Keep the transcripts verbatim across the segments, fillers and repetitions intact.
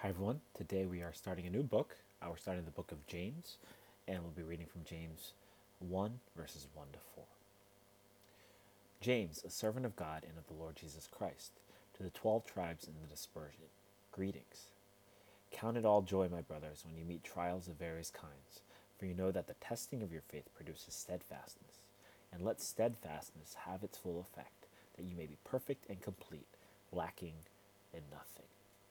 Hi everyone, today we are starting a new book. Uh, we're starting the book of James, and we'll be reading from James one, verses one to four. James, a servant of God and of the Lord Jesus Christ, to the twelve tribes in the dispersion, greetings. Count it all joy, my brothers, when you meet trials of various kinds, for you know that the testing of your faith produces steadfastness. And let steadfastness have its full effect, that you may be perfect and complete, lacking in nothing.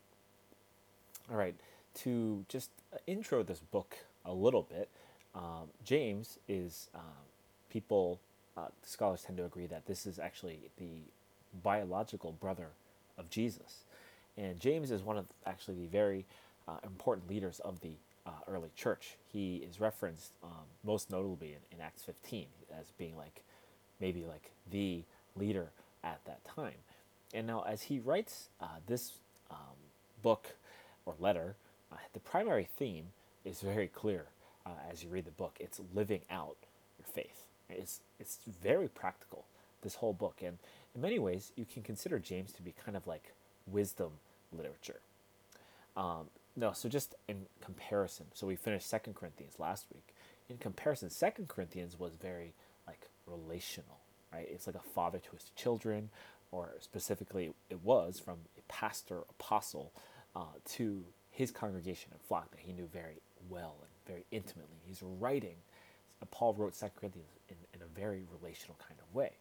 All right, to just uh, intro this book a little bit, um, James is, um, people, uh, scholars tend to agree that this is actually the biological brother of Jesus. And James is one of actually the very uh, important leaders of the uh, early church. He is referenced um, most notably in, in Acts fifteen as being like maybe like the leader at that time. And now, as he writes uh, this um, book or letter, uh, the primary theme is very clear uh, as you read the book. It's living out your faith. It's, it's very practical, this whole book. And in many ways, you can consider James to be kind of like wisdom literature. Um, no, so just in comparison, so we finished Second Corinthians last week. In comparison, Second Corinthians was very like relational, right? It's like a father to his children, or specifically, it was from a pastor apostle uh, to his congregation and flock that he knew very well and very intimately. He's writing. uh, Paul wrote Second Corinthians in, in a very relational kind of way.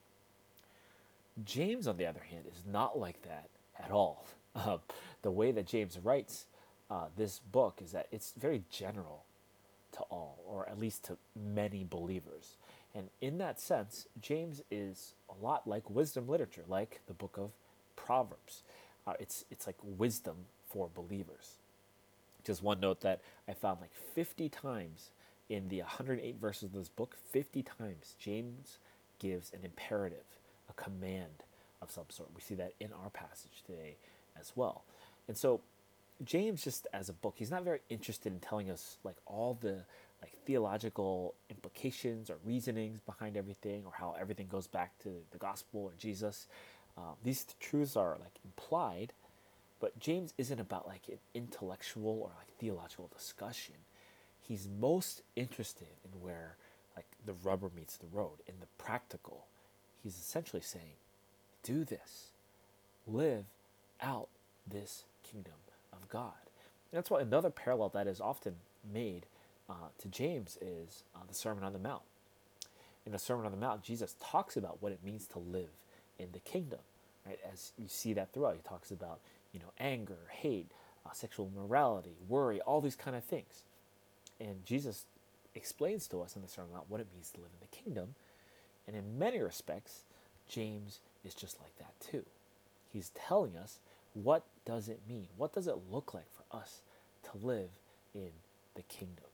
James, on the other hand, is not like that at all. Uh, the way that James writes uh, this book is that it's very general to all, or at least to many believers. And in that sense, James is a lot like wisdom literature, like the book of Proverbs. Uh, it's it's like wisdom for believers. Just one note that I found like fifty times in the one hundred eight verses of this book, fifty times James gives an imperative, a command of some sort. We see that in our passage today as well. And so James, just as a book, he's not very interested in telling us like all the like theological implications or reasonings behind everything, or how everything goes back to the gospel or Jesus. Um, these truths are like implied, but James isn't about like an intellectual or like theological discussion. He's most interested in where like the rubber meets the road, in the practical. He's essentially saying, do this, live out this kingdom of God. And that's why another parallel that is often made uh, to James is uh, the Sermon on the Mount. In the Sermon on the Mount, Jesus talks about what it means to live in the kingdom. Right? As you see that throughout, he talks about you know anger, hate, uh, sexual immorality, worry, all these kind of things. And Jesus explains to us in the Sermon on the Mount what it means to live in the kingdom. And in many respects, James is just like that too. He's telling us, what does it mean? What does it look like for us to live in the kingdom?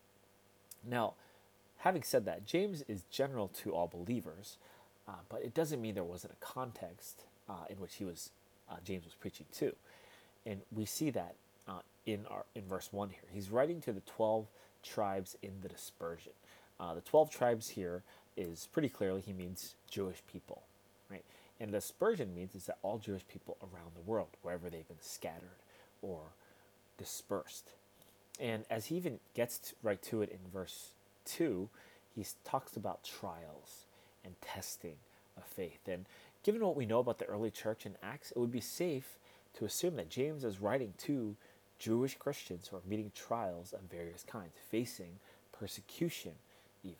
Now, having said that, James is general to all believers, uh, but it doesn't mean there wasn't a context uh, in which he was uh, James was preaching to, and we see that uh, in our in verse one here. He's writing to the twelve tribes in the dispersion. Uh, the twelve tribes here is pretty clearly he means Jewish people, right? And dispersion means is that all Jewish people around the world, wherever they've been scattered or dispersed. And as he even gets to, right to it in verse two, he talks about trials and testing of faith. And given what we know about the early church in Acts, it would be safe to assume that James is writing to Jewish Christians who are meeting trials of various kinds, facing persecution even.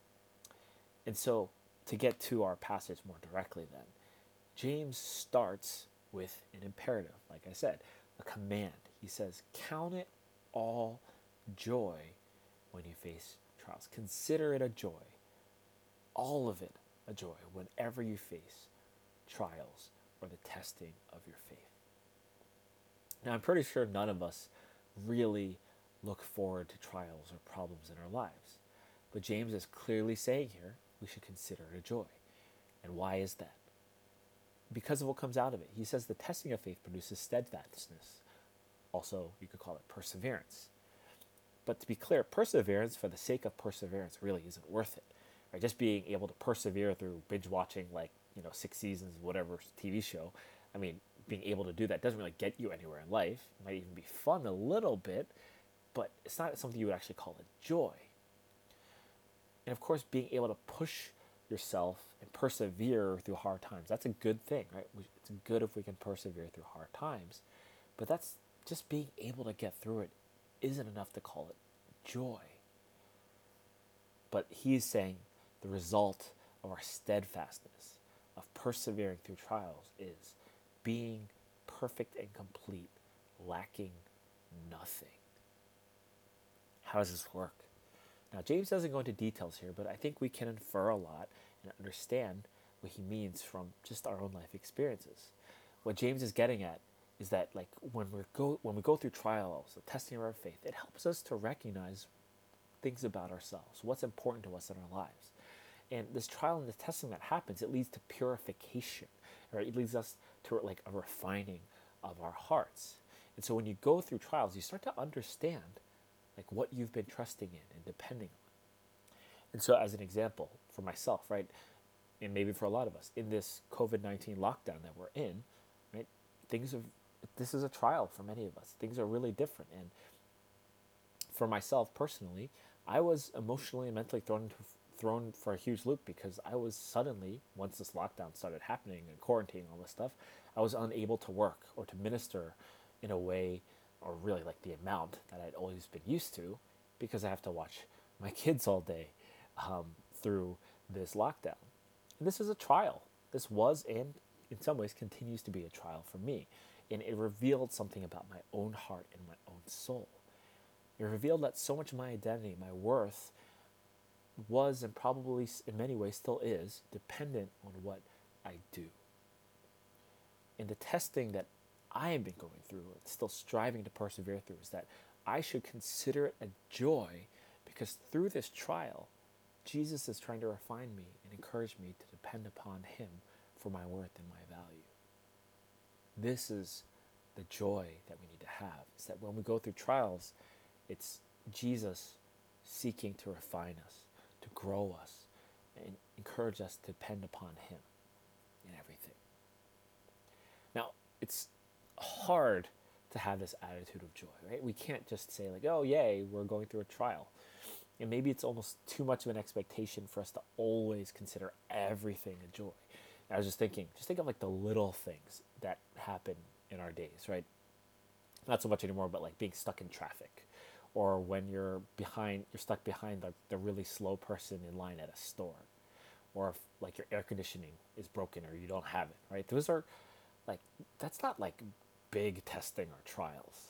And so, to get to our passage more directly, then, James starts with an imperative, like I said, a command. He says, count it all joy when you face trials. Consider it a joy, all of it a joy, whenever you face trials or the testing of your faith. Now, I'm pretty sure none of us really look forward to trials or problems in our lives. But James is clearly saying here we should consider it a joy. And why is that? Because of what comes out of it. He says the testing of faith produces steadfastness. Also, you could call it perseverance. But to be clear, perseverance for the sake of perseverance really isn't worth it. Right? Just being able to persevere through binge watching like, you know, six seasons of whatever T V show, I mean, being able to do that doesn't really get you anywhere in life. It might even be fun a little bit, but it's not something you would actually call a joy. And of course, being able to push yourself and persevere through hard times, that's a good thing, right? It's good if we can persevere through hard times, but that's just being able to get through it isn't enough to call it joy. But he's saying the result of our steadfastness, of persevering through trials, is being perfect and complete, lacking nothing. How does this work? Now, James doesn't go into details here, but I think we can infer a lot and understand what he means from just our own life experiences. What James is getting at is that, like, when we go when we go through trials, the testing of our faith, it helps us to recognize things about ourselves, what's important to us in our lives. And this trial and the testing that happens, it leads to purification, right? It leads us to like a refining of our hearts. And so when you go through trials, you start to understand like what you've been trusting in and depending on. And so as an example for myself, right, and maybe for a lot of us, in this covid nineteen lockdown that we're in, right, things have, this is a trial for many of us. Things are really different. And for myself personally, I was emotionally and mentally thrown into, thrown for a huge loop because I was suddenly, once this lockdown started happening and quarantine, all this stuff, I was unable to work or to minister in a way, or really like the amount that I'd always been used to, because I have to watch my kids all day um, through this lockdown. And this is a trial. This was, and in some ways continues to be, a trial for me. And it revealed something about my own heart and my own soul. It revealed that so much of my identity, my worth, was and probably in many ways still is dependent on what I do. And the testing that I have been going through and still striving to persevere through is that I should consider it a joy, because through this trial, Jesus is trying to refine me and encourage me to depend upon him for my worth and my value. This is the joy that we need to have, is that when we go through trials, it's Jesus seeking to refine us, to grow us, and encourage us to depend upon him in everything. Now, it's hard to have this attitude of joy, right? We can't just say like, oh, yay, we're going through a trial. And maybe it's almost too much of an expectation for us to always consider everything a joy. I was just thinking, just think of like the little things that happen in our days, right? Not so much anymore, but like being stuck in traffic, or when you're behind, you're stuck behind the, the really slow person in line at a store, or if like your air conditioning is broken or you don't have it, right? Those are like, that's not like big testing or trials.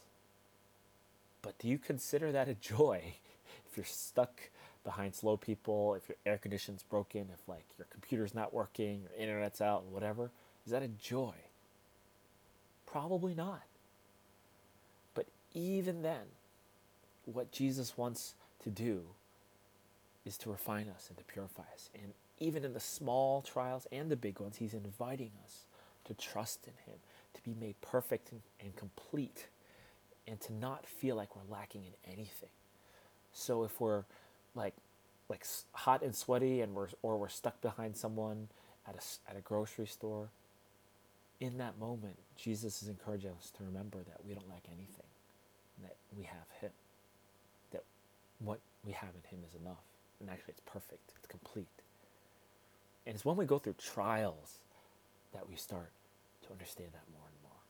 But do you consider that a joy if you're stuck behind slow people, if your air conditioning's broken, if like your computer's not working, your internet's out, whatever? Is that a joy? Probably not. But even then, what Jesus wants to do is to refine us and to purify us. And even in the small trials and the big ones, he's inviting us to trust in him, to be made perfect and, and complete, and to not feel like we're lacking in anything. So if we're like like hot and sweaty, and we're or we're stuck behind someone at a at a grocery store, in that moment, Jesus is encouraging us to remember that we don't lack anything, and that we have him, that what we have in him is enough, and actually it's perfect, it's complete. And it's when we go through trials that we start to understand that more and more.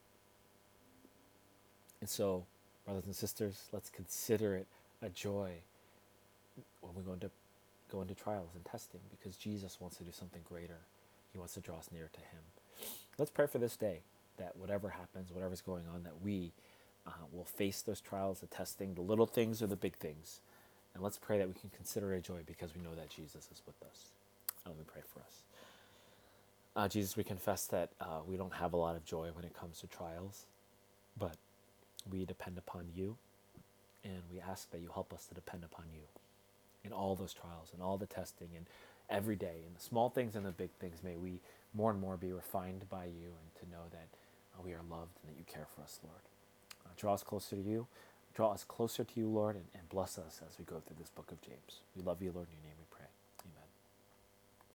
And so, brothers and sisters, let's consider it a joy when we go into go into trials and testing, because Jesus wants to do something greater. He wants to draw us near to him. Let's pray for this day, that whatever happens, whatever's going on, that we uh, will face those trials, the testing, the little things or the big things. And let's pray that we can consider it a joy, because we know that Jesus is with us. Let me pray for us. Uh, Jesus, we confess that uh, we don't have a lot of joy when it comes to trials, but we depend upon you, and we ask that you help us to depend upon you in all those trials and all the testing, and every day, in the small things and the big things. May we more and more be refined by you, and to know that uh, we are loved and that you care for us, Lord. Uh, draw us closer to you. Draw us closer to you, Lord, and, and bless us as we go through this book of James. We love you, Lord, in your name.